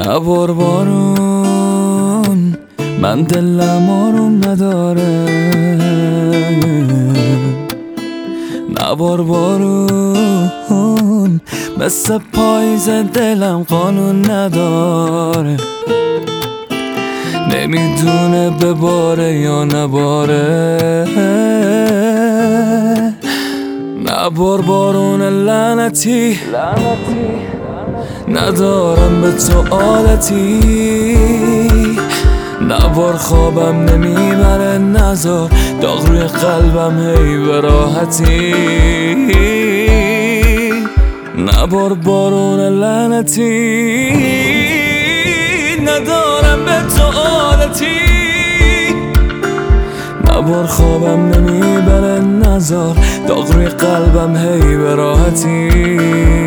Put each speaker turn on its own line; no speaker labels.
نبار بارون من دلم آروم نداره، نبار بارون مثل پاییز دلم قانون نداره، نمیدونه بباره یا نباره. نبار بارون لعنتی ندارم به تو عادتی، نبار خوابم نمیبره، نذار داغ روی قلبم هی به راحتی. نبار بارون لعنتی ندارم به تو عادتی، نبار خوابم نمیبره، نذار داغ روی قلبم هی به راحتی.